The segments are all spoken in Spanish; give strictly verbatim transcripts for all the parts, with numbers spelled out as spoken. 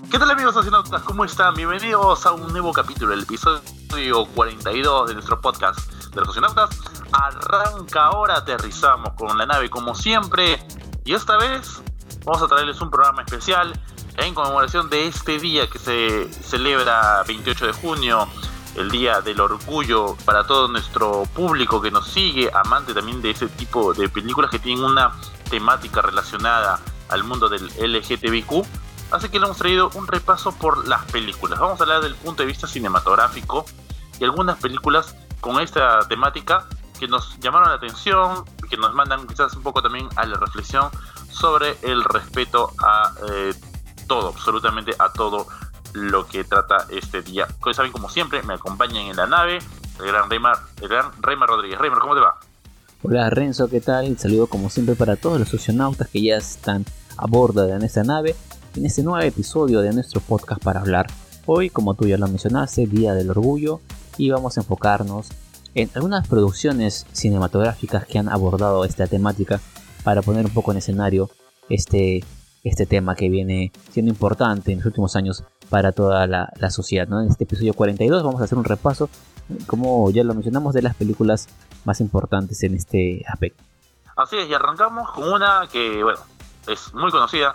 ¿Qué tal, amigos astronautas? ¿Cómo están? Bienvenidos a un nuevo capítulo, el episodio cuarenta y dos de nuestro podcast de los astronautas. Arranca ahora, aterrizamos con la nave como siempre, y esta vez vamos a traerles un programa especial en conmemoración de este día que se celebra veintiocho de junio, el Día del Orgullo, para todo nuestro público que nos sigue, amante también de ese tipo de películas que tienen una temática relacionada al mundo del L G B T Q. Así que le hemos traído un repaso por las películas. Vamos a hablar del punto de vista cinematográfico y algunas películas con esta temática que nos llamaron la atención, que nos mandan quizás un poco también a la reflexión sobre el respeto a eh, todo, absolutamente a todo lo que trata este día. Como saben, como siempre, me acompañan en la nave el gran Reymar, el gran Reymar Rodríguez. Reymar, ¿cómo te va? Hola Renzo, ¿qué tal? Saludo como siempre para todos los astronautas que ya están a bordo de nuestra nave en este nuevo episodio de nuestro podcast para hablar. Hoy, como tú ya lo mencionaste, Día del Orgullo, y vamos a enfocarnos en algunas producciones cinematográficas que han abordado esta temática para poner un poco en escenario este, este tema que viene siendo importante en los últimos años para toda la, la sociedad, ¿no? En este episodio cuarenta y dos vamos a hacer un repaso, como ya lo mencionamos, de las películas más importantes en este aspecto. Así es, y arrancamos con una que, bueno, es muy conocida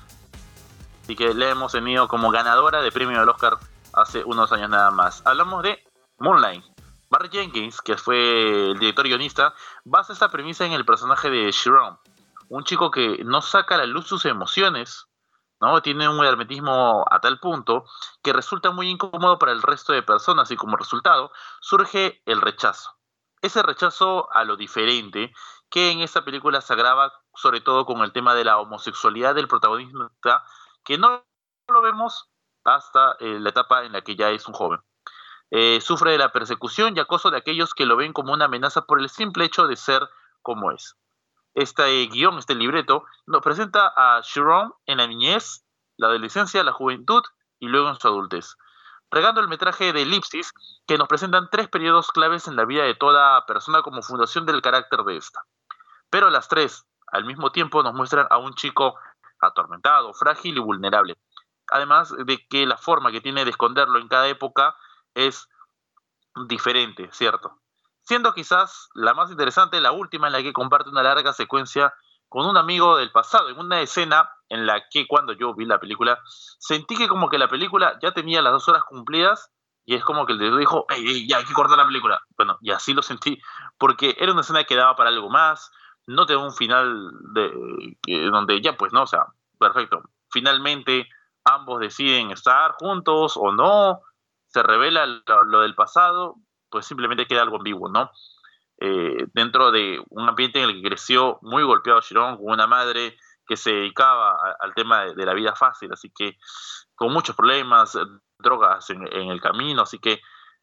y que le hemos tenido como ganadora de premio del Oscar hace unos años nada más. Hablamos de Moonlight. Barry Jenkins, que fue el director y guionista, basa esta premisa en el personaje de Chiron, un chico que no saca a la luz sus emociones, ¿no? Tiene un hermetismo a tal punto que resulta muy incómodo para el resto de personas, y como resultado surge el rechazo. Ese rechazo a lo diferente, que en esta película se agrava sobre todo con el tema de la homosexualidad del protagonista, que no lo vemos hasta eh, la etapa en la que ya es un joven. Eh, sufre de la persecución y acoso de aquellos que lo ven como una amenaza por el simple hecho de ser como es. Este eh, guión, este libreto, nos presenta a Chiron en la niñez, la adolescencia, la juventud y luego en su adultez, regando el metraje de elipsis que nos presentan tres periodos claves en la vida de toda persona como fundación del carácter de esta. Pero las tres, al mismo tiempo, nos muestran a un chico atormentado, frágil y vulnerable. Además de que la forma que tiene de esconderlo en cada época es diferente, ¿cierto? Siendo quizás la más interesante la última, en la que comparte una larga secuencia con un amigo del pasado, en una escena en la que cuando yo vi la película sentí que como que la película ya tenía las dos horas cumplidas y es como que el director dijo, ¡ey, ey, ya hay que cortar la película! Bueno, y así lo sentí, porque era una escena que daba para algo más, no tengo un final de, de donde ya pues no, o sea, perfecto, finalmente ambos deciden estar juntos o no, se revela lo, lo del pasado, pues simplemente queda algo ambiguo, ¿no? Eh, dentro de un ambiente en el que creció muy golpeado Chiron, con una madre que se dedicaba a, al tema de, de la vida fácil, así que con muchos problemas, drogas en, en el camino, así que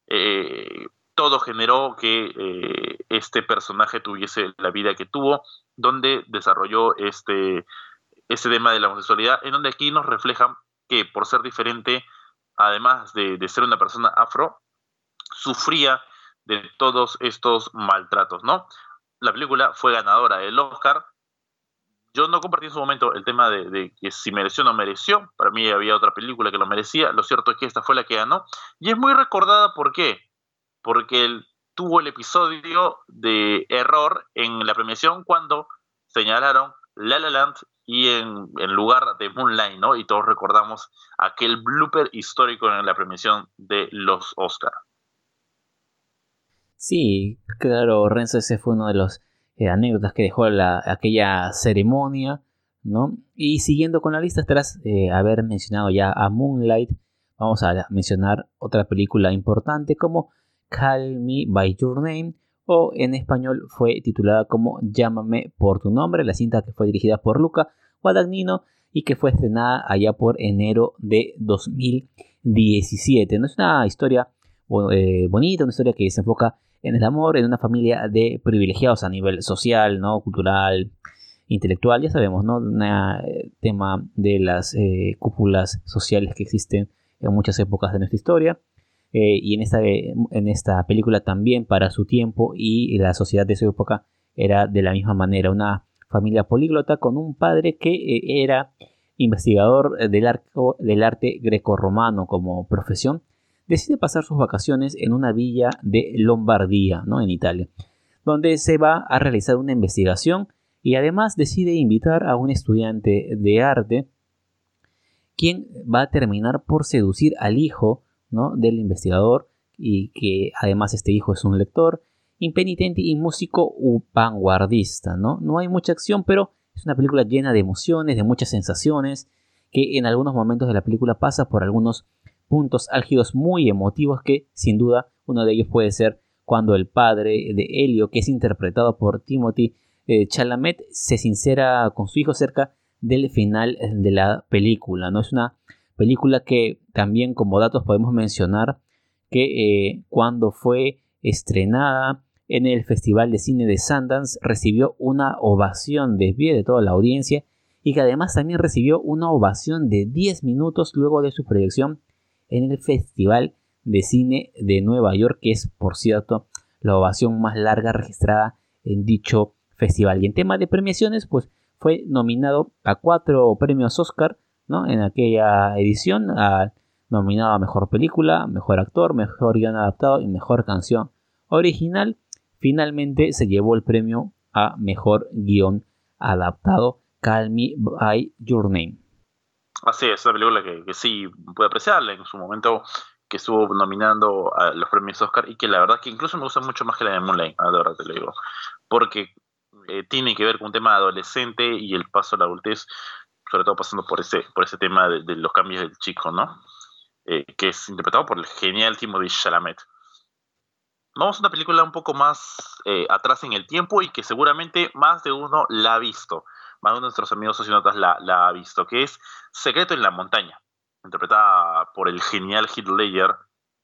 eh, todo generó que eh, este personaje tuviese la vida que tuvo, donde desarrolló este, este tema de la homosexualidad, en donde aquí nos reflejan que por ser diferente, además de, de ser una persona afro, sufría de todos estos maltratos, ¿no? La película fue ganadora del Oscar. Yo no compartí en su momento el tema de, de que si mereció o no mereció. Para mí había otra película que lo merecía. Lo cierto es que esta fue la que ganó. Y es muy recordada, ¿por qué? Porque él tuvo el episodio de error en la premiación cuando señalaron La La Land y en, en lugar de Moonlight, ¿no? Y todos recordamos aquel blooper histórico en la premiación de los Oscar. Sí, claro, Renzo, ese fue uno de los eh, anécdotas que dejó la, aquella ceremonia, ¿no? Y siguiendo con la lista, tras eh, haber mencionado ya a Moonlight, vamos a mencionar otra película importante como Call Me By Your Name, o en español fue titulada como Llámame Por Tu Nombre, la cinta que fue dirigida por Luca Guadagnino y que fue estrenada allá por enero de dos mil diecisiete. No es una historia eh, bonita, una historia que se enfoca en el amor, en una familia de privilegiados a nivel social, ¿no? Cultural, intelectual, ya sabemos, ¿no? Un eh, tema de las eh, cúpulas sociales que existen en muchas épocas de nuestra historia. Eh, y en esta, en esta película también, para su tiempo y la sociedad de esa época, era de la misma manera una familia políglota con un padre que eh, era investigador del, arco, del arte grecorromano como profesión, decide pasar sus vacaciones en una villa de Lombardía, ¿no? En Italia, donde se va a realizar una investigación y además decide invitar a un estudiante de arte, quien va a terminar por seducir al hijo, ¿no? Del investigador, y que además este hijo es un lector impenitente y músico vanguardista, ¿no? No hay mucha acción, pero es una película llena de emociones, de muchas sensaciones, que en algunos momentos de la película pasa por algunos puntos álgidos muy emotivos, que sin duda uno de ellos puede ser cuando el padre de Elio, que es interpretado por Timothée eh, Chalamet, se sincera con su hijo cerca del final de la película, ¿no? Es una película que también, como datos, podemos mencionar que eh, cuando fue estrenada en el Festival de Cine de Sundance recibió una ovación de pie de toda la audiencia, y que además también recibió una ovación de diez minutos luego de su proyección en el Festival de Cine de Nueva York, que es, por cierto, la ovación más larga registrada en dicho festival. Y en tema de premiaciones, pues fue nominado a cuatro premios Oscar, ¿no? En aquella edición, a, nominado a Mejor Película, Mejor Actor, Mejor Guión Adaptado y Mejor Canción Original. Finalmente se llevó el premio a Mejor Guión Adaptado, Call Me By Your Name. Así es, una película que, que sí pude apreciarla en su momento, que estuvo nominando a los premios Oscar, y que la verdad que incluso me gusta mucho más que la de Moonlight, de verdad te lo digo, porque eh, tiene que ver con un tema adolescente y el paso a la adultez, sobre todo pasando por ese, por ese tema de, de los cambios del chico, ¿no? Eh, que es interpretado por el genial Timothée Chalamet. Vamos a una película un poco más eh, atrás en el tiempo, y que seguramente más de uno la ha visto, más de uno de nuestros amigos sociónotas la, la ha visto, que es Secreto en la Montaña, interpretada por el genial Heath Ledger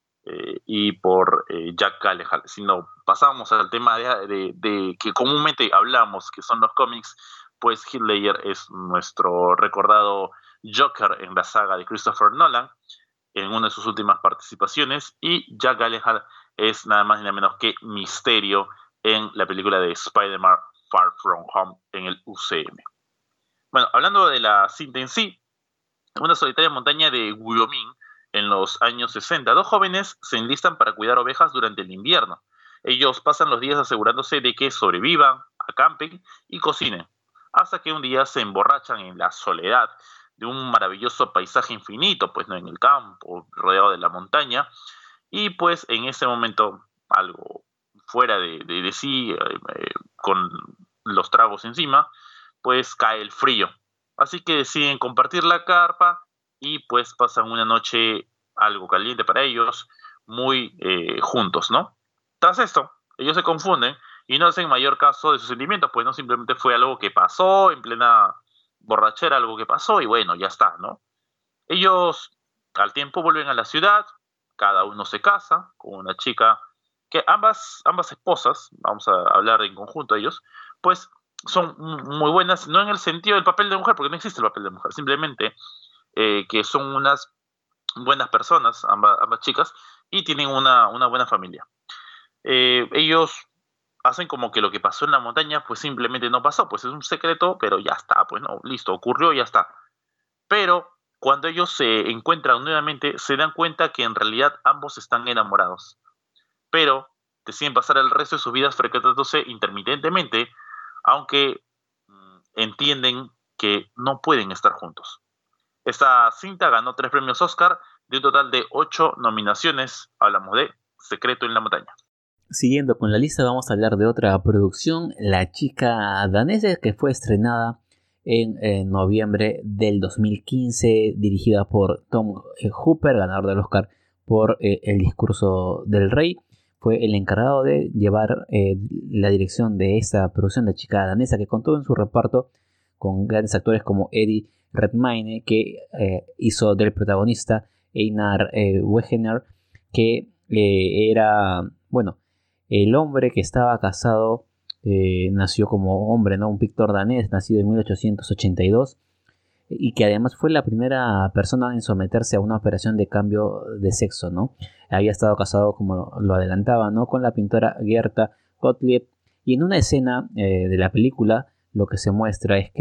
eh, y por eh, Jack Gyllenhaal. Si no pasamos al tema de, de, de que comúnmente hablamos, que son los cómics, pues Heath Ledger es nuestro recordado Joker en la saga de Christopher Nolan, en una de sus últimas participaciones, y Jack Gyllenhaal es nada más ni nada menos que Misterio en la película de Spider-Man Far From Home en el U C M. Bueno, hablando de la cinta en sí, en una solitaria montaña de Wyoming, en los años sesenta, dos jóvenes se enlistan para cuidar ovejas durante el invierno. Ellos pasan los días asegurándose de que sobrevivan, acampen y cocinen, hasta que un día se emborrachan en la soledad de un maravilloso paisaje infinito, pues no, en el campo, rodeado de la montaña, y pues en ese momento, algo fuera de, de, de sí, eh, eh, con los tragos encima, pues cae el frío. Así que deciden compartir la carpa, y pues pasan una noche algo caliente para ellos, muy eh, juntos, ¿no? Tras esto, ellos se confunden y no hacen mayor caso de sus sentimientos, pues no, simplemente fue algo que pasó en plena borrachera, algo que pasó, y bueno, ya está, ¿no? Ellos al tiempo vuelven a la ciudad, cada uno se casa con una chica que ambas, ambas esposas, vamos a hablar en conjunto ellos, pues son muy buenas, no en el sentido del papel de mujer, porque no existe el papel de mujer, simplemente eh, que son unas buenas personas, ambas, ambas chicas, y tienen una, una buena familia. Eh, ellos hacen como que lo que pasó en la montaña pues simplemente no pasó, pues es un secreto, pero ya está, pues no, listo, ocurrió, ya está. Pero cuando ellos se encuentran nuevamente, se dan cuenta que en realidad ambos están enamorados, pero deciden pasar el resto de sus vidas frecuentándose intermitentemente, aunque mmm, entienden que no pueden estar juntos. Esta cinta ganó tres premios Oscar de un total de ocho nominaciones. Hablamos de Secreto en la Montaña. Siguiendo con la lista, vamos a hablar de otra producción, La chica danesa, que fue estrenada en, en noviembre del dos mil quince, dirigida por Tom Hooper, ganador del Oscar por eh, El discurso del rey. Fue el encargado de llevar eh, la dirección de esta producción, La chica danesa, que contó en su reparto con grandes actores como Eddie Redmayne, que eh, hizo del protagonista Einar eh, Wegener, que eh, era, bueno, el hombre que estaba casado, eh, nació como hombre, ¿no? Un pintor danés, nacido en mil ochocientos ochenta y dos, y que además fue la primera persona en someterse a una operación de cambio de sexo, ¿no? Había estado casado, como lo adelantaba, ¿no?, con la pintora Gerta Gottlieb, y en una escena eh, de la película lo que se muestra es que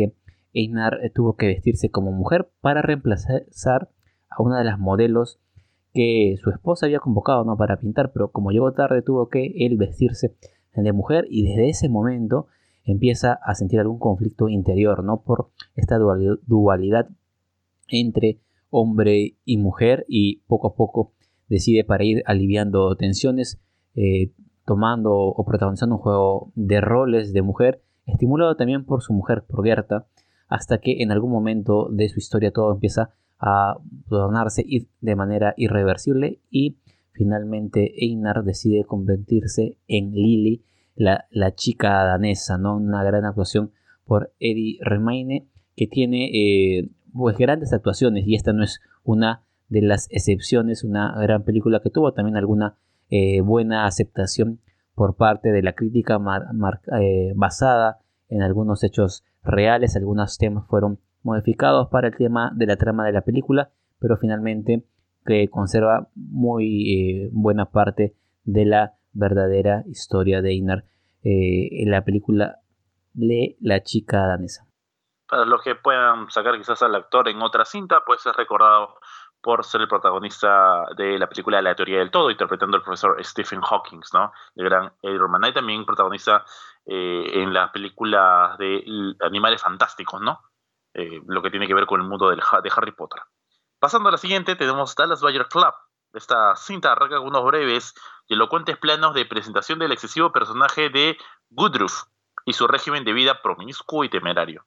Einar eh, tuvo que vestirse como mujer para reemplazar a una de las modelos que su esposa había convocado, ¿no?, para pintar, pero como llegó tarde tuvo que él vestirse de mujer, y desde ese momento empieza a sentir algún conflicto interior, ¿no?, por esta dualidad entre hombre y mujer, y poco a poco decide, para ir aliviando tensiones, eh, tomando o protagonizando un juego de roles de mujer, estimulado también por su mujer, por Gerta, hasta que en algún momento de su historia todo empieza a tornarse de manera irreversible, y finalmente Einar decide convertirse en Lili, la, la chica danesa, ¿no? Una gran actuación por Eddie Redmayne, que tiene eh, pues grandes actuaciones, y esta no es una de las excepciones, una gran película que tuvo también alguna eh, buena aceptación por parte de la crítica, mar, mar, eh, basada en algunos hechos reales. Algunos temas fueron modificados para el tema de la trama de la película, pero finalmente que conserva muy eh, buena parte de la verdadera historia de Einar eh, en la película de La chica danesa. Para los que puedan sacar quizás al actor en otra cinta, puede ser recordado por ser el protagonista de la película La teoría del todo, interpretando al profesor Stephen Hawking, ¿no?, el gran Eddie Redmayne. Y también protagoniza eh, en las películas de Animales Fantásticos, ¿no?, eh, lo que tiene que ver con el mundo del, de Harry Potter. Pasando a la siguiente, tenemos Dallas Buyers Club. Esta cinta arranca con unos breves y elocuentes planos de presentación del excesivo personaje de Woodruff y su régimen de vida promiscuo y temerario.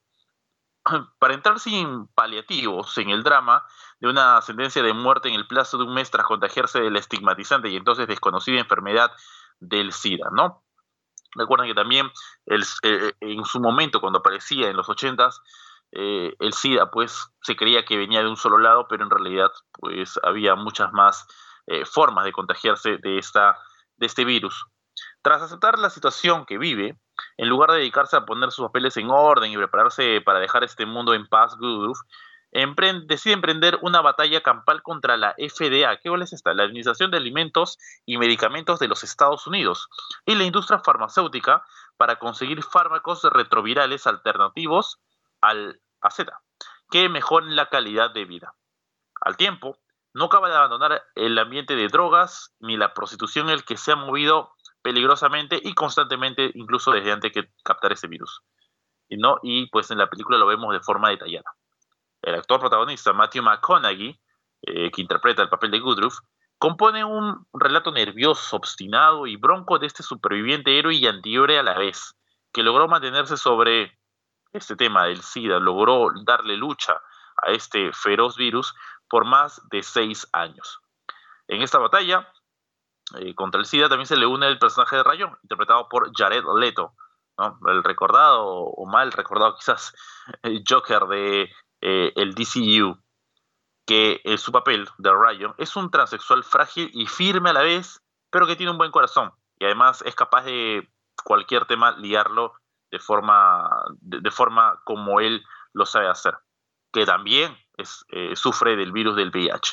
Para entrar sin paliativos en el drama de una sentencia de muerte en el plazo de un mes tras contagiarse de la estigmatizante y entonces desconocida enfermedad del SIDA, ¿no? Recuerden que también el, eh, en su momento, cuando aparecía en los ochentas, eh, el SIDA pues se creía que venía de un solo lado, pero en realidad pues había muchas más eh, formas de contagiarse de, esta, de este virus. Tras aceptar la situación que vive, en lugar de dedicarse a poner sus papeles en orden y prepararse para dejar este mundo en paz, Woodruff emprende, decide emprender una batalla campal contra la F D A, ¿qué es esta? La Administración de Alimentos y Medicamentos de los Estados Unidos, y la industria farmacéutica, para conseguir fármacos retrovirales alternativos al A Z, que mejoren la calidad de vida. Al tiempo, no acaba de abandonar el ambiente de drogas ni la prostitución en el que se ha movido peligrosamente y constantemente, incluso desde antes de captar ese virus. Y, no, y pues en la película lo vemos de forma detallada. El actor protagonista, Matthew McConaughey, eh, que interpreta el papel de Woodruff, compone un relato nervioso, obstinado y bronco de este superviviente héroe y antihéroe a la vez, que logró mantenerse sobre este tema del SIDA, logró darle lucha a este feroz virus por más de seis años. En esta batalla eh, contra el SIDA también se le une el personaje de Rayón, interpretado por Jared Leto, ¿no?, el recordado o mal recordado quizás el Joker de eh, el D C U, que eh, su papel de Ryan es un transexual frágil y firme a la vez, pero que tiene un buen corazón y además es capaz de cualquier tema liarlo de forma, de, de forma como él lo sabe hacer, que también es, eh, sufre del virus del V I H.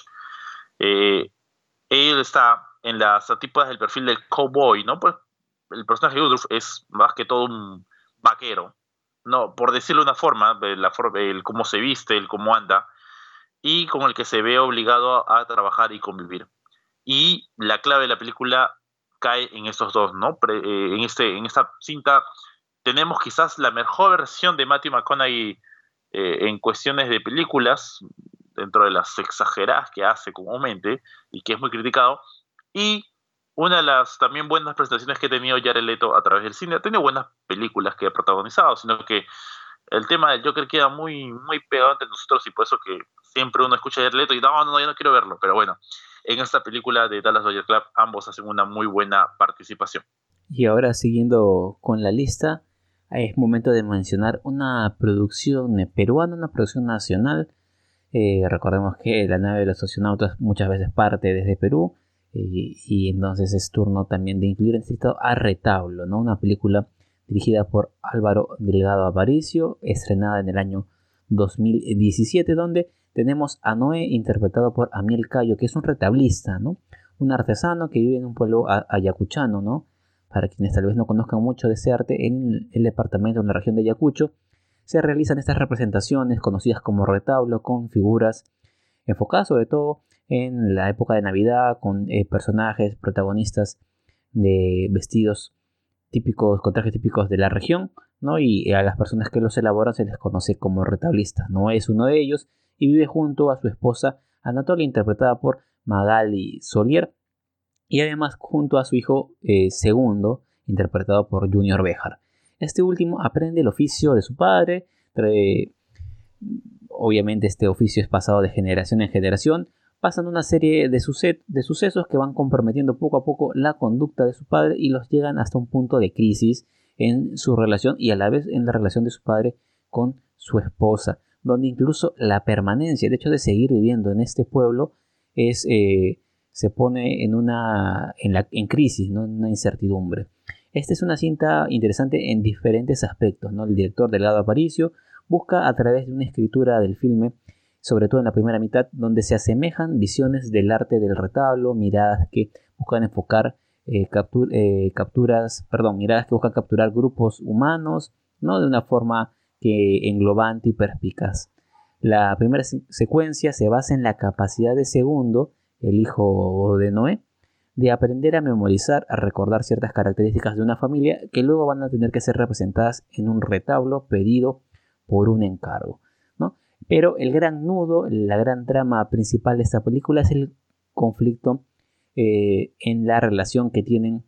Eh, él está en las antípodas del perfil del cowboy, ¿no? Pues el personaje de Woodruff es más que todo un vaquero, no, por decirlo de una forma, la forma, el cómo se viste, el cómo anda, y con el que se ve obligado a, a trabajar y convivir. Y la clave de la película cae en estos dos, ¿no? Pre, eh, en, este, en esta cinta tenemos quizás la mejor versión de Matthew McConaughey eh, en cuestiones de películas, dentro de las exageradas que hace comúnmente y que es muy criticado, y una de las también buenas presentaciones que ha tenido Jared Leto a través del cine. Ha tenido buenas películas que ha protagonizado, sino que el tema del Joker queda muy, muy pegado entre nosotros, y por eso que siempre uno escucha a Jared Leto y no, no, no, yo no quiero verlo, pero bueno, en esta película de Dallas Buyers Club ambos hacen una muy buena participación. Y ahora, siguiendo con la lista, es momento de mencionar una producción peruana, una producción nacional. Eh, recordemos que La nave de los astronautas muchas veces parte desde Perú, eh, y entonces es turno también de incluir en este listado a Retablo, ¿no? Una película dirigida por Álvaro Delgado Aparicio, estrenada en el año dos mil diecisiete, donde tenemos a Noé interpretado por Amiel Cayo, que es un retablista, ¿no? Un artesano que vive en un pueblo ayacuchano, ¿no? Para quienes tal vez no conozcan mucho de ese arte, en el departamento, en la región de Ayacucho, se realizan estas representaciones conocidas como retablo, con figuras enfocadas sobre todo en la época de Navidad, con eh, personajes, protagonistas de vestidos típicos, con trajes típicos de la región, ¿no? Y a las personas que los elaboran se les conoce como retablistas. No es uno de ellos y vive junto a su esposa Anatolia, interpretada por Magali Solier, y además junto a su hijo eh, segundo, interpretado por Junior Béjar. Este último aprende el oficio de su padre. Trae, obviamente este oficio es pasado de generación en generación. Pasan una serie de, suced- de sucesos que van comprometiendo poco a poco la conducta de su padre y los llegan hasta un punto de crisis en su relación y a la vez en la relación de su padre con su esposa, donde incluso la permanencia, el hecho de seguir viviendo en este pueblo es, eh, se pone en, una, en, la, en crisis, ¿no? En una incertidumbre. Esta es una cinta interesante en diferentes aspectos, ¿no? El director Delgado Aparicio busca a través de una escritura del filme, sobre todo en la primera mitad, donde se asemejan visiones del arte del retablo, miradas que buscan enfocar eh, captur, eh, capturas, perdón, miradas que buscan capturar grupos humanos, ¿no? De una forma que englobante y perspicaz. La primera secuencia se basa en la capacidad de Segundo, el hijo de Noé, de aprender a memorizar, a recordar ciertas características de una familia que luego van a tener que ser representadas en un retablo pedido por un encargo, ¿no? Pero el gran nudo, la gran trama principal de esta película es el conflicto eh, en la relación que tienen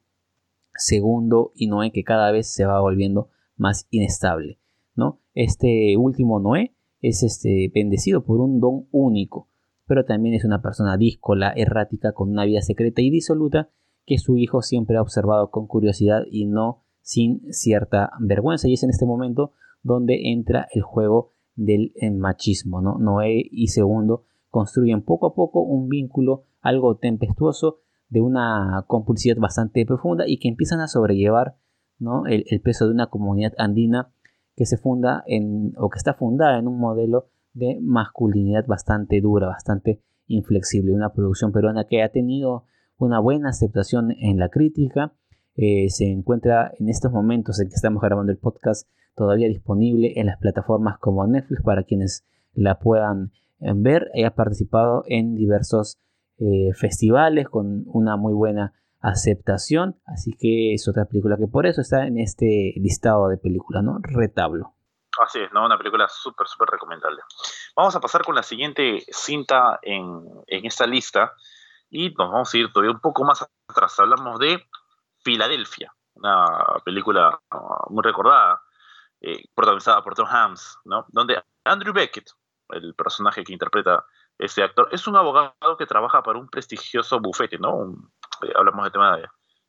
Segundo y Noé, que cada vez se va volviendo más inestable, ¿no? Este último Noé es este, bendecido por un don único, pero también es una persona díscola, errática, con una vida secreta y disoluta que su hijo siempre ha observado con curiosidad y no sin cierta vergüenza. Y es en este momento donde entra el juego del machismo, ¿no? Noé y Segundo construyen poco a poco un vínculo algo tempestuoso, de una complicidad bastante profunda y que empiezan a sobrellevar, ¿no? el, el peso de una comunidad andina que se funda en, o que está fundada en un modelo de masculinidad bastante dura, bastante inflexible. Una producción peruana que ha tenido una buena aceptación en la crítica. Eh, se encuentra en estos momentos en que estamos grabando el podcast todavía disponible en las plataformas como Netflix para quienes la puedan eh, ver. Ha participado en diversos eh, festivales con una muy buena aceptación, así que es otra película que por eso está en este listado de películas, ¿no? Retablo. Así es, ¿no? Una película súper, súper recomendable. Vamos a pasar con la siguiente cinta en, en esta lista y nos vamos a ir todavía un poco más atrás. Hablamos de Filadelfia, una película uh, muy recordada, eh, protagonizada por Tom Hanks, ¿no? Donde Andrew Beckett, el personaje que interpreta este actor, es un abogado que trabaja para un prestigioso bufete, ¿no? Un, eh, hablamos de tema de,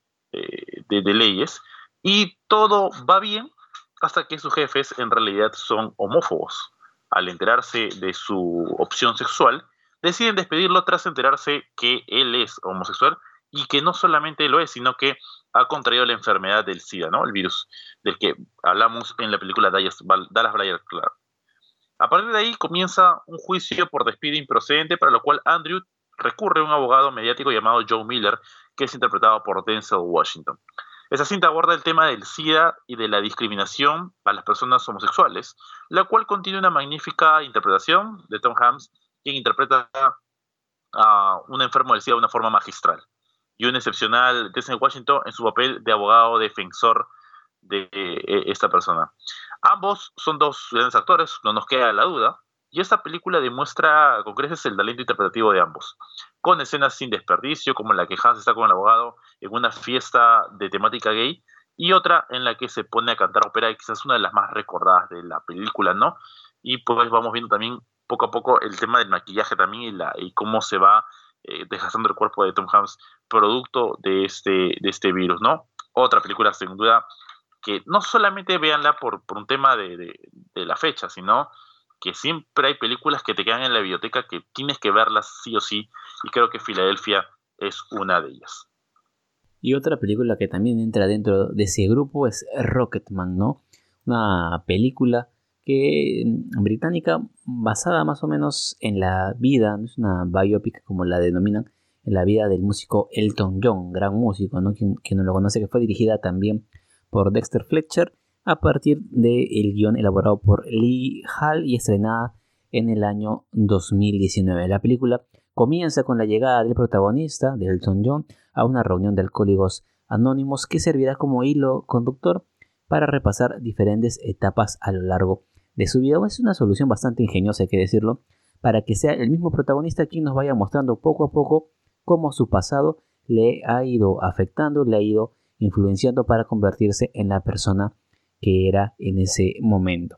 eh, de, de leyes, y todo va bien hasta que sus jefes en realidad son homófobos. Al enterarse de su opción sexual, deciden despedirlo tras enterarse que él es homosexual y que no solamente lo es, sino que ha contraído la enfermedad del SIDA, ¿no? El virus del que hablamos en la película Dallas, Dallas Buyers Club. A partir de ahí comienza un juicio por despido improcedente, para lo cual Andrew recurre a un abogado mediático llamado Joe Miller, que es interpretado por Denzel Washington. Esa cinta aborda el tema del SIDA y de la discriminación a las personas homosexuales, la cual contiene una magnífica interpretación de Tom Hanks, quien interpreta a un enfermo del SIDA de una forma magistral, y un excepcional Denzel Washington en su papel de abogado defensor de eh, esta persona. Ambos son dos grandes actores, no nos queda la duda, y esta película demuestra con creces el talento interpretativo de ambos, con escenas sin desperdicio, como la que Hans está con el abogado en una fiesta de temática gay, y otra en la que se pone a cantar ópera, y quizás una de las más recordadas de la película, ¿no? Y pues vamos viendo también poco a poco el tema del maquillaje también y, la, y cómo se va eh, desgastando el cuerpo de Tom Hanks producto de este, de este virus, ¿no? Otra película sin duda que no solamente véanla por, por un tema de, de, de la fecha, sino que siempre hay películas que te quedan en la biblioteca que tienes que verlas sí o sí, y creo que Filadelfia es una de ellas. Y otra película que también entra dentro de ese grupo es Rocketman, ¿no? Una película que británica basada más o menos en la vida, no es una biopic como la denominan, en la vida del músico Elton John, gran músico, ¿no? Quien, quien no lo conoce, que fue dirigida también por Dexter Fletcher, a partir del guión elaborado por Lee Hall y estrenada en el año dos mil diecinueve. La película comienza con la llegada del protagonista, de Elton John, a una reunión de alcohólicos anónimos que servirá como hilo conductor para repasar diferentes etapas a lo largo de su vida. Es una solución bastante ingeniosa, hay que decirlo, para que sea el mismo protagonista quien nos vaya mostrando poco a poco cómo su pasado le ha ido afectando, le ha ido influenciando para convertirse en la persona que era en ese momento.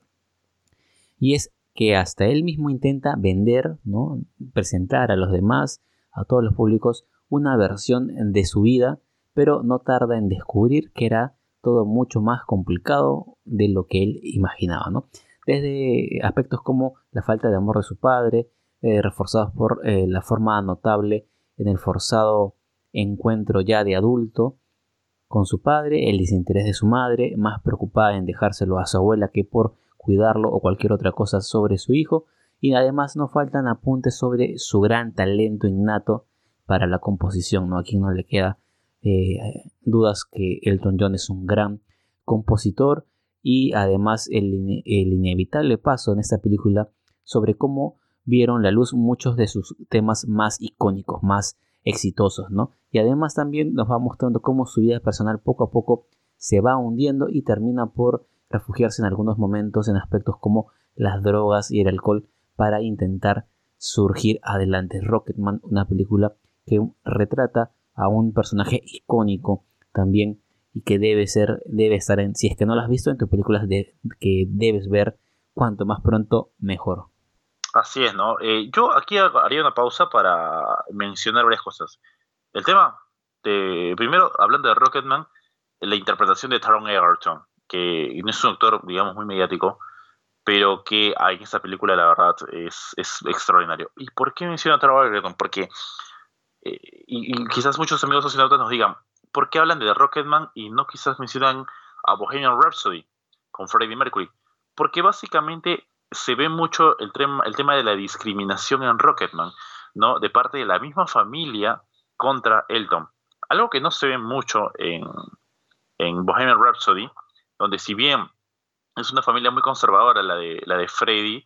Y es que hasta él mismo intenta vender, ¿no? Presentar a los demás, a todos los públicos, una versión de su vida, pero no tarda en descubrir que era todo mucho más complicado de lo que él imaginaba, ¿no? Desde aspectos como la falta de amor de su padre, eh, reforzados por eh, la forma notable en el forzado encuentro ya de adulto con su padre, el desinterés de su madre, más preocupada en dejárselo a su abuela que por cuidarlo o cualquier otra cosa sobre su hijo, y además no faltan apuntes sobre su gran talento innato para la composición, ¿no? A quien no le queda eh, dudas que Elton John es un gran compositor, y además el, el inevitable paso en esta película sobre cómo vieron la luz muchos de sus temas más icónicos, más exitosos, ¿no? Y además también nos va mostrando cómo su vida personal poco a poco se va hundiendo y termina por refugiarse en algunos momentos en aspectos como las drogas y el alcohol para intentar surgir adelante. Rocketman, una película que retrata a un personaje icónico también y que debe ser, debe estar en, si es que no lo has visto, en tus películas de, que debes ver cuanto más pronto mejor. Así es, ¿no? Eh, yo aquí haría una pausa para mencionar varias cosas. El tema, de, primero, hablando de Rocketman, la interpretación de Taron Egerton, que no es un actor, digamos, muy mediático, pero que en esta película, la verdad, es, es extraordinario. ¿Y por qué menciono a Taron Egerton? Porque, eh, y, y quizás muchos amigos sociónomos nos digan, ¿por qué hablan de Rocketman y no quizás mencionan a Bohemian Rhapsody con Freddie Mercury? Porque básicamente se ve mucho el, tema, el tema de la discriminación en Rocketman, ¿no? De parte de la misma familia contra Elton. Algo que no se ve mucho en, en Bohemian Rhapsody, donde si bien es una familia muy conservadora la de, la de Freddie,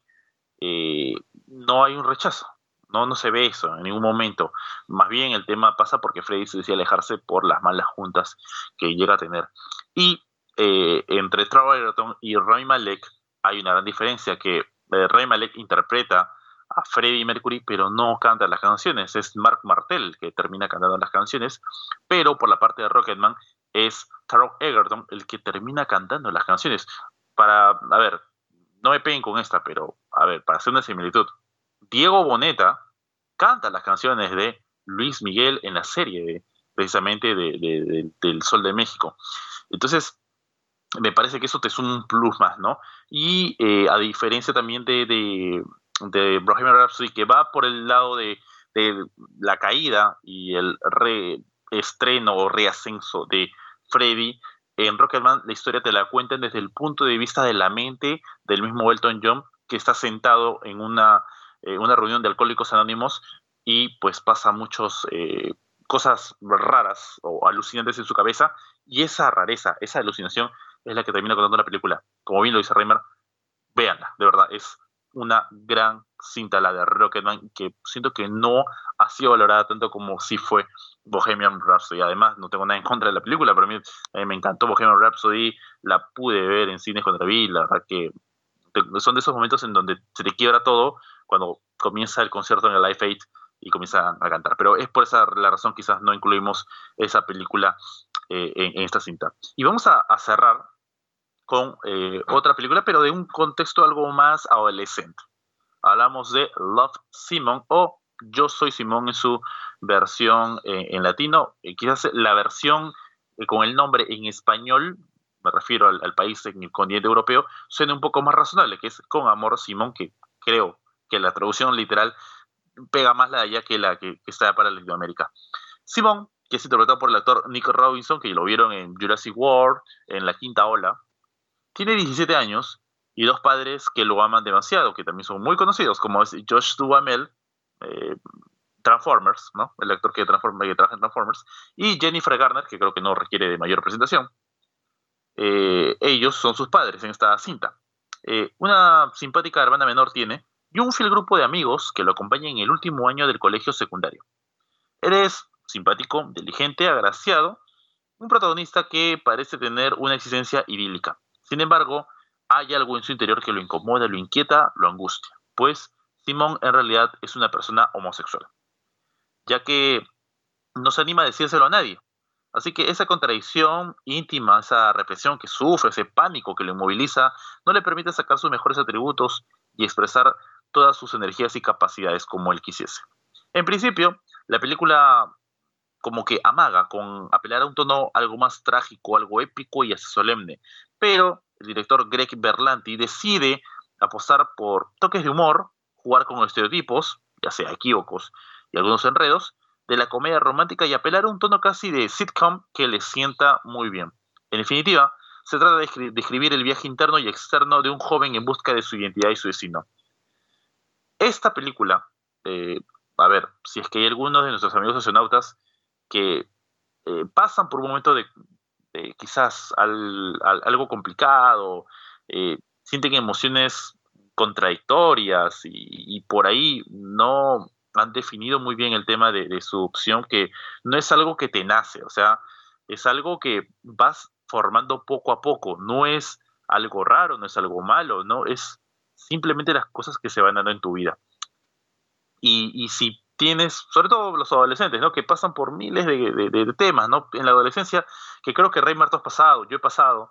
eh, no hay un rechazo. No, no se ve eso en ningún momento. Más bien el tema pasa porque Freddie se decide alejarse por las malas juntas que llega a tener. Y eh, entre Taron Egerton y Rami Malek hay una gran diferencia, que eh, Rami Malek interpreta a Freddie Mercury, pero no canta las canciones. Es Mark Martel el que termina cantando las canciones, pero por la parte de Rocketman es Taron Egerton el que termina cantando las canciones. Para, a ver, no me peguen con esta, pero, a ver, para hacer una similitud, Diego Boneta canta las canciones de Luis Miguel en la serie, de, precisamente de, de, de, del Sol de México. Entonces, me parece que eso te es un plus más, ¿no? Y eh, a diferencia también de, de, de Bohemian Rhapsody, que va por el lado de, de la caída y el reestreno o reascenso de Freddie, en Rocketman la historia te la cuentan desde el punto de vista de la mente del mismo Elton John, que está sentado en una, eh, una reunión de alcohólicos anónimos y pues pasa muchas eh, cosas raras o alucinantes en su cabeza, y esa rareza, esa alucinación es la que termina contando la película. Como bien lo dice Reimer, véanla, de verdad, es una gran cinta la de Rocketman, que siento que no ha sido valorada tanto como si fue Bohemian Rhapsody. Además, no tengo nada en contra de la película, pero a mí eh, me encantó Bohemian Rhapsody, la pude ver en cines cuando la vi, la verdad que te, son de esos momentos en donde se te quiebra todo cuando comienza el concierto en el Live Aid y comienzan a cantar. Pero es por esa la razón quizás no incluimos esa película eh, en, en esta cinta. Y vamos a, a cerrar con eh, otra película, pero de un contexto algo más adolescente. Hablamos de Love, Simon, o Yo Soy Simón en su versión eh, en latino. Eh, quizás la versión eh, con el nombre en español, me refiero al, al país en el continente europeo, suena un poco más razonable, que es Con Amor, Simón, que creo que la traducción literal pega más la de allá que la que, que está para Latinoamérica. Simón, que es interpretado por el actor Nick Robinson, que lo vieron en Jurassic World, en La Quinta Ola, tiene diecisiete años y dos padres que lo aman demasiado, que también son muy conocidos, como es Josh Duhamel, eh, Transformers, ¿no? El actor que, transforma, que trabaja en Transformers, y Jennifer Garner, que creo que no requiere de mayor presentación. eh, ellos son sus padres en esta cinta. Eh, una simpática hermana menor tiene y un fiel grupo de amigos que lo acompañan en el último año del colegio secundario. Él es simpático, inteligente, agraciado, un protagonista que parece tener una existencia idílica. Sin embargo, hay algo en su interior que lo incomoda, lo inquieta, lo angustia, pues Simón en realidad es una persona homosexual, ya que no se anima a decírselo a nadie. Así que esa contradicción íntima, esa represión que sufre, ese pánico que lo inmoviliza, no le permite sacar sus mejores atributos y expresar todas sus energías y capacidades como él quisiese. En principio, la película como que amaga con apelar a un tono algo más trágico, algo épico y hasta solemne, pero el director Greg Berlanti decide apostar por toques de humor, jugar con estereotipos, ya sea equívocos y algunos enredos, de la comedia romántica y apelar a un tono casi de sitcom que le sienta muy bien. En definitiva, se trata de describir el viaje interno y externo de un joven en busca de su identidad y su destino. Esta película, eh, a ver, si es que hay algunos de nuestros amigos astronautas que eh, pasan por un momento de, de quizás al, al, algo complicado, eh, sienten emociones contradictorias y, y por ahí no han definido muy bien el tema de, de su opción, que no es algo que te nace, o sea, es algo que vas formando poco a poco, no es algo raro, no es algo malo, no, es simplemente las cosas que se van dando en tu vida. Y, y si tienes, sobre todo los adolescentes, ¿no? Que pasan por miles de, de, de temas, ¿no? En la adolescencia, que creo que Rey Marto has pasado, yo he pasado,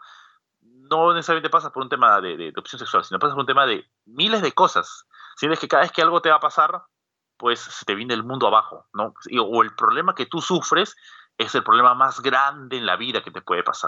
no necesariamente pasas por un tema de, de, de opción sexual, sino pasas por un tema de miles de cosas. Sientes que cada vez que algo te va a pasar, pues se te viene el mundo abajo, ¿no? O el problema que tú sufres es el problema más grande en la vida que te puede pasar.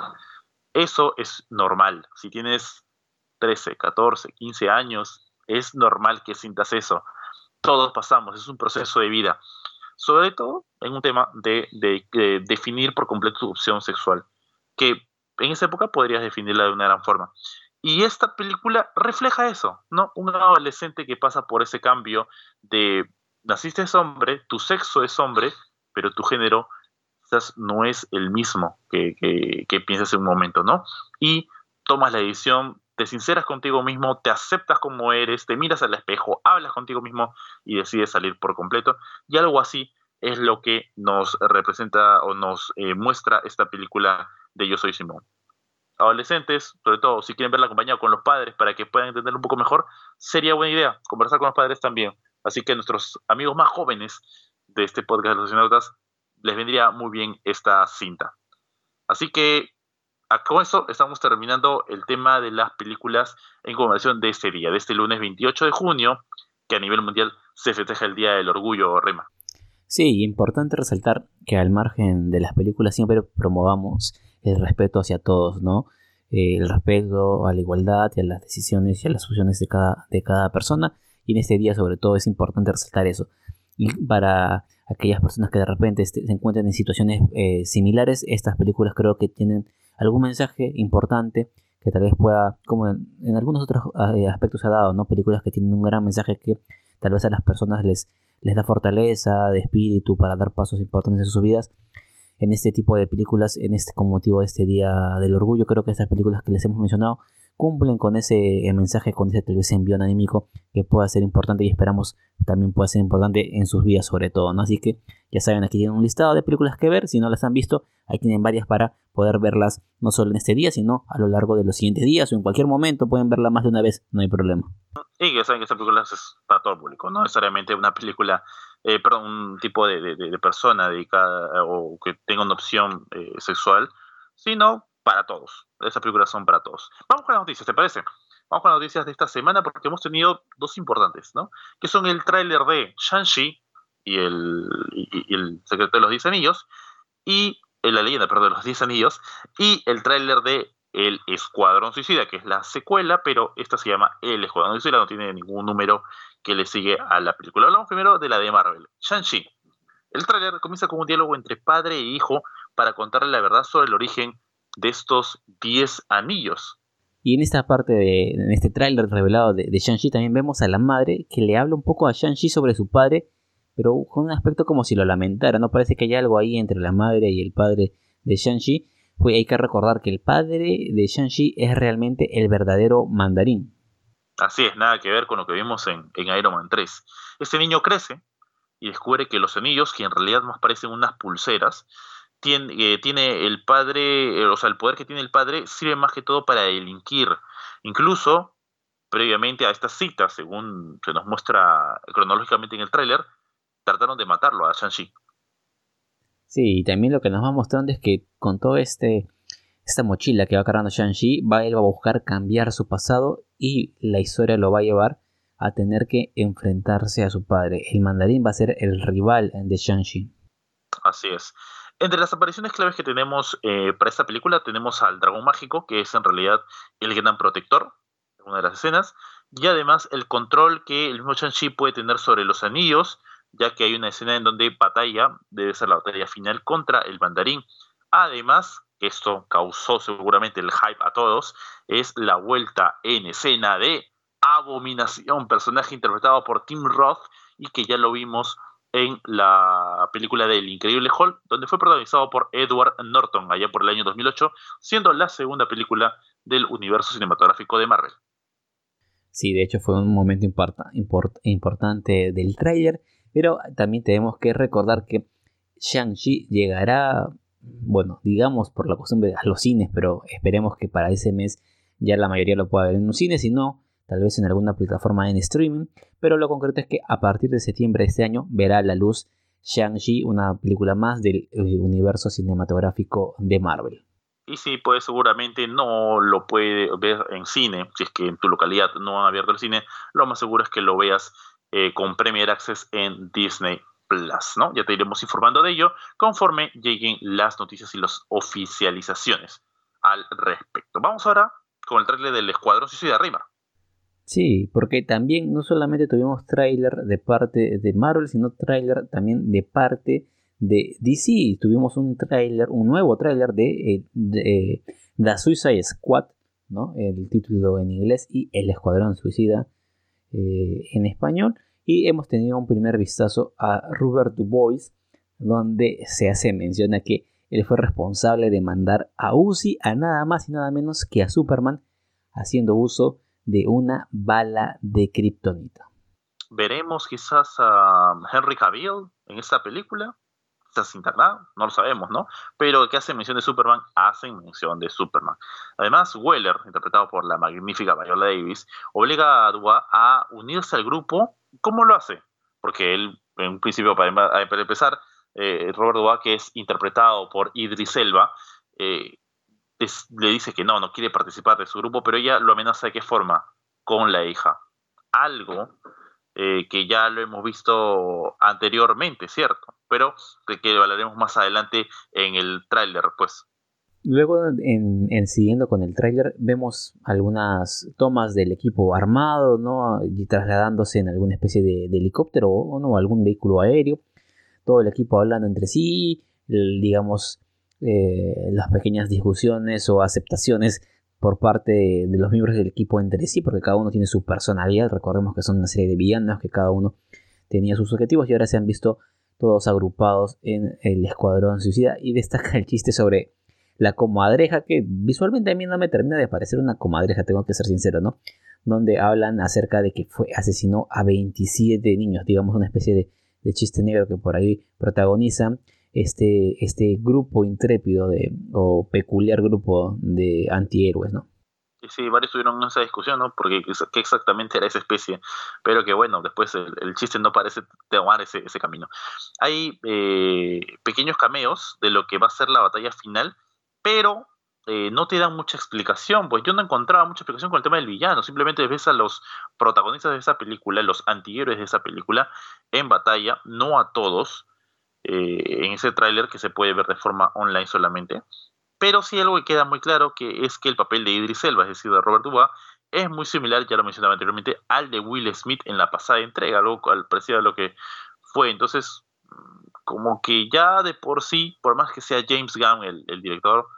Eso es normal. Si tienes trece, catorce, quince años, es normal que sientas eso. Todos pasamos, es un proceso de vida. Sobre todo en un tema de, de, de definir por completo tu opción sexual, que en esa época podrías definirla de una gran forma. Y esta película refleja eso, ¿no? Un adolescente que pasa por ese cambio de naciste es hombre, tu sexo es hombre, pero tu género quizás no es el mismo que, que, que piensas en un momento, ¿no? Y tomas la decisión, te sinceras contigo mismo, te aceptas como eres, te miras al espejo, hablas contigo mismo y decides salir por completo. Y algo así es lo que nos representa o nos eh, muestra esta película de Yo Soy Simón. Adolescentes, sobre todo si quieren verla acompañado con los padres para que puedan entender un poco mejor, sería buena idea conversar con los padres también. Así que a nuestros amigos más jóvenes de este podcast de los astronautas les vendría muy bien esta cinta. Así que con eso estamos terminando el tema de las películas en conmemoración de este día, de este lunes veintiocho de junio, que a nivel mundial se festeja el Día del Orgullo, Rema. Sí, importante resaltar que al margen de las películas siempre promovamos el respeto hacia todos, ¿no? Eh, el respeto a la igualdad y a las decisiones y a las opciones de cada, de cada persona. Y en este día sobre todo es importante resaltar eso. Y para aquellas personas que de repente este, se encuentran en situaciones eh, similares, estas películas creo que tienen algún mensaje importante que tal vez pueda, como en, en algunos otros eh, aspectos se ha dado, ¿no? Películas que tienen un gran mensaje que tal vez a las personas les, les da fortaleza de espíritu para dar pasos importantes en sus vidas. En este tipo de películas, en este, con motivo de este Día del Orgullo, creo que estas películas que les hemos mencionado cumplen con ese mensaje, con ese tal vez envío anímico que pueda ser importante y esperamos también pueda ser importante en sus vidas sobre todo, ¿no? Así que ya saben, aquí tienen un listado de películas que ver, si no las han visto, ahí tienen varias para poder verlas no solo en este día, sino a lo largo de los siguientes días o en cualquier momento pueden verla más de una vez, no hay problema. Y ya saben que esta película es para todo el público, no necesariamente una película, eh, perdón, un tipo de, de, de persona dedicada o que tenga una opción eh, sexual, sino para todos. Esas películas son para todos. Vamos con las noticias, ¿te parece? Vamos con las noticias de esta semana porque hemos tenido dos importantes, ¿no? Que son el tráiler de Shang-Chi y el, y, y el Secreto de los Diez Anillos y eh, la leyenda, perdón, de los Diez Anillos y el tráiler de El Escuadrón Suicida, que es la secuela, pero esta se llama El Escuadrón Suicida, no tiene ningún número que le sigue a la película. Hablamos primero de la de Marvel, Shang-Chi. El tráiler comienza con un diálogo entre padre e hijo para contarle la verdad sobre el origen de estos diez anillos. Y en esta parte, de, en este tráiler revelado de, de Shang-Chi también vemos a la madre que le habla un poco a Shang-Chi sobre su padre, pero con un aspecto como si lo lamentara, ¿no? Parece que hay algo ahí entre la madre y el padre de Shang-Chi, pues hay que recordar que el padre de Shang-Chi es realmente el verdadero mandarín. Así es, nada que ver con lo que vimos en, en Iron Man tres. Este niño crece y descubre que los anillos, que en realidad más parecen unas pulseras, tiene, eh, tiene el padre, eh, o sea, el poder que tiene el padre sirve más que todo para delinquir. Incluso, previamente a esta cita, según se nos muestra cronológicamente en el tráiler, trataron de matarlo a Shang-Chi. Sí, y también lo que nos va mostrando es que con todo este esta mochila que va cargando Shang-Chi, va, él va a buscar cambiar su pasado y la historia lo va a llevar a tener que enfrentarse a su padre. El mandarín va a ser el rival de Shang-Chi. Así es. Entre las apariciones claves que tenemos eh, para esta película tenemos al dragón mágico, que es en realidad el gran protector, en una de las escenas, y además el control que el mismo Shang-Chi puede tener sobre los anillos, ya que hay una escena en donde batalla, debe ser la batalla final contra el mandarín. Además, que esto causó seguramente el hype a todos, es la vuelta en escena de Abominación, personaje interpretado por Tim Roth y que ya lo vimos en la película del Increíble Hulk, donde fue protagonizado por Edward Norton allá por el año dos mil ocho, siendo la segunda película del universo cinematográfico de Marvel. Sí, de hecho fue un momento importa, import, importante del tráiler, pero también tenemos que recordar que Shang-Chi llegará, bueno, digamos por la costumbre a los cines, pero esperemos que para ese mes ya la mayoría lo pueda ver en un cine, si no, tal vez en alguna plataforma en streaming, pero lo concreto es que a partir de septiembre de este año verá la luz Shang-Chi, una película más del eh, universo cinematográfico de Marvel. Y sí, pues seguramente no lo puede ver en cine, si es que en tu localidad no han abierto el cine, lo más seguro es que lo veas eh, con Premier Access en Disney Plus, ¿no? Ya te iremos informando de ello conforme lleguen las noticias y las oficializaciones al respecto. Vamos ahora con el trailer del Escuadrón Suicida, Rima. Sí, porque también no solamente tuvimos tráiler de parte de Marvel, sino tráiler también de parte de D C. Tuvimos un tráiler, un nuevo tráiler de, eh, de eh, The Suicide Squad, ¿no? El título en inglés, y El Escuadrón Suicida eh, en español. Y hemos tenido un primer vistazo a Robert Dubois, donde se hace mención a que él fue responsable de mandar a Uzi a nada más y nada menos que a Superman, haciendo uso de una bala de kriptonita. ¿Veremos quizás a Henry Cavill en esta película? Quizás internado, no lo sabemos, ¿no? Pero que hace mención de Superman, hacen mención de Superman. Además, Weller, interpretado por la magnífica Viola Davis, obliga a Dua a unirse al grupo. ¿Cómo lo hace? Porque él, en un principio, para, para empezar, eh, Robert Duvall, que es interpretado por Idris Elba, eh, es, le dice que no, no quiere participar de su grupo, pero ella lo amenaza de qué forma, con la hija. Algo eh, que ya lo hemos visto anteriormente, ¿cierto? Pero de que hablaremos más adelante en el tráiler, pues. Luego, en, en siguiendo con el tráiler, vemos algunas tomas del equipo armado, ¿no? Y trasladándose en alguna especie de, de helicóptero o no, algún vehículo aéreo. Todo el equipo hablando entre sí, el, digamos, eh, las pequeñas discusiones o aceptaciones por parte de, de los miembros del equipo entre sí, porque cada uno tiene su personalidad. Recordemos que son una serie de villanos que cada uno tenía sus objetivos y ahora se han visto todos agrupados en el Escuadrón Suicida. Y destaca el chiste sobre la comadreja, que visualmente a mí no me termina de parecer una comadreja, tengo que ser sincero, ¿no? Donde hablan acerca de que fue asesinó a veintisiete niños, digamos una especie de, de chiste negro que por ahí protagonizan este, este grupo intrépido de, o peculiar grupo de antihéroes, ¿no? Y sí, varios tuvieron esa discusión, ¿no? Porque qué exactamente era esa especie, pero que bueno, después el, el chiste no parece tomar ese, ese camino. Hay eh, pequeños cameos de lo que va a ser la batalla final, pero eh, no te dan mucha explicación, pues yo no encontraba mucha explicación con el tema del villano, simplemente ves a los protagonistas de esa película, los antihéroes de esa película, en batalla, no a todos, eh, en ese tráiler que se puede ver de forma online solamente, pero sí algo que queda muy claro, que es que el papel de Idris Elba, es decir, de Robert Duvall, es muy similar, ya lo mencionaba anteriormente, al de Will Smith en la pasada entrega, algo al parecido a lo que fue. Entonces, como que ya de por sí, por más que sea James Gunn el, el director,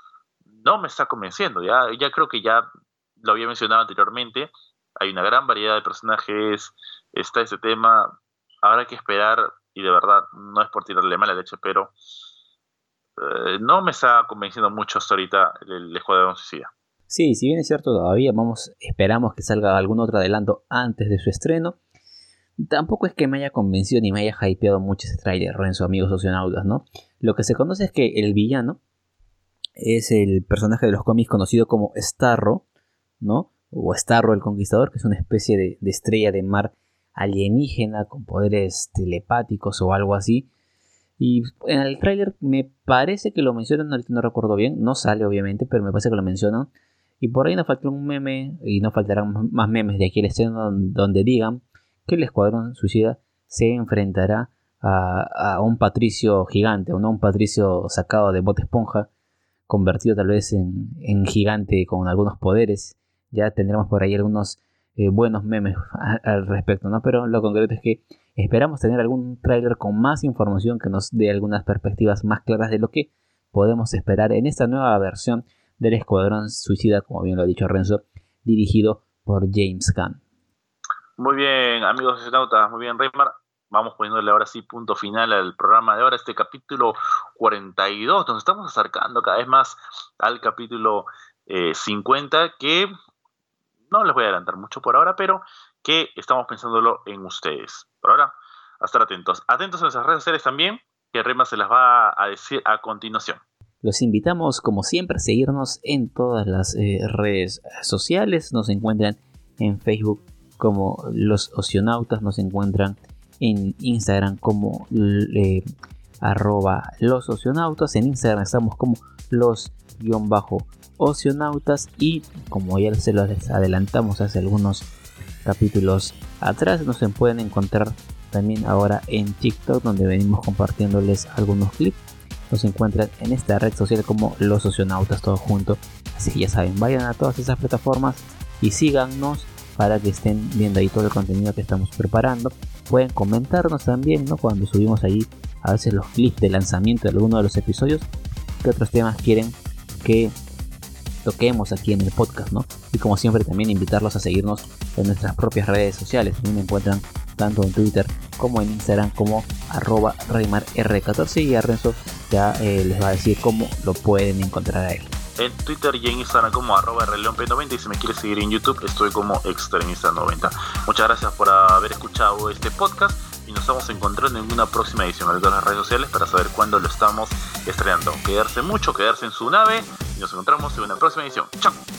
no me está convenciendo. Ya, ya creo que ya lo había mencionado anteriormente. Hay una gran variedad de personajes, está ese tema. Habrá que esperar, y de verdad, no es por tirarle mala leche, pero eh, no me está convenciendo mucho hasta ahorita el, el Escuadrón Suicida. Sí, si bien es cierto, todavía vamos, esperamos que salga algún otro adelanto antes de su estreno. Tampoco es que me haya convencido ni me haya hypeado mucho ese tráiler, Renzo, amigos socionautas, ¿no? Lo que se conoce es que el villano es el personaje de los cómics conocido como Starro, ¿no? O Starro el Conquistador, que es una especie de, de estrella de mar alienígena con poderes telepáticos o algo así. Y en el tráiler me parece que lo mencionan, ahorita no recuerdo bien, no sale obviamente, pero me parece que lo mencionan. Y por ahí nos falta un meme, y no faltarán más memes de aquí a la escena donde digan que el Escuadrón Suicida se enfrentará a, a un patricio gigante, ¿no? Un patricio sacado de Bob Esponja, convertido tal vez en, en gigante con algunos poderes. Ya tendremos por ahí algunos eh, buenos memes a, al respecto, ¿no? Pero lo concreto es que esperamos tener algún tráiler con más información que nos dé algunas perspectivas más claras de lo que podemos esperar en esta nueva versión del Escuadrón Suicida, como bien lo ha dicho Renzo, dirigido por James Gunn. Muy bien, amigos socionautas, muy bien, Reymar. Vamos poniéndole ahora sí punto final al programa de ahora, este capítulo cuarenta y dos. Nos estamos acercando cada vez más al capítulo eh, cincuenta, que no les voy a adelantar mucho por ahora, pero que estamos pensándolo en ustedes. Por ahora, a estar atentos. Atentos a nuestras redes sociales también, que Reymar se las va a decir a continuación. Los invitamos, como siempre, a seguirnos en todas las eh, redes sociales. Nos encuentran en Facebook como Los Ocionautas, nos encuentran en Instagram como eh, arroba Los Ocionautas. En Instagram estamos como Los-Ocionautas, y como ya se los adelantamos hace algunos capítulos atrás, nos pueden encontrar también ahora en TikTok, donde venimos compartiéndoles algunos clips. Nos encuentran en esta red social como Los Ocionautas, todo junto. Así que ya saben, vayan a todas esas plataformas y síganos para que estén viendo ahí todo el contenido que estamos preparando. Pueden comentarnos también, ¿no? Cuando subimos ahí a veces los clips de lanzamiento de alguno de los episodios, qué otros temas quieren que toquemos aquí en el podcast, ¿no? Y como siempre, también invitarlos a seguirnos en nuestras propias redes sociales. También me encuentran tanto en Twitter como en Instagram como arroba Reymar R catorce, y a Renzo ya eh, les va a decir cómo lo pueden encontrar a él. En Twitter y en Instagram como arroba rleon p noventa, y si me quieres seguir en YouTube estoy como extremista noventa. Muchas gracias por haber escuchado este podcast y nos estamos encontrando en una próxima edición de todas las redes sociales para saber cuándo lo estamos estrenando. Quedarse mucho, quedarse en su nave, y nos encontramos en una próxima edición. ¡Chao!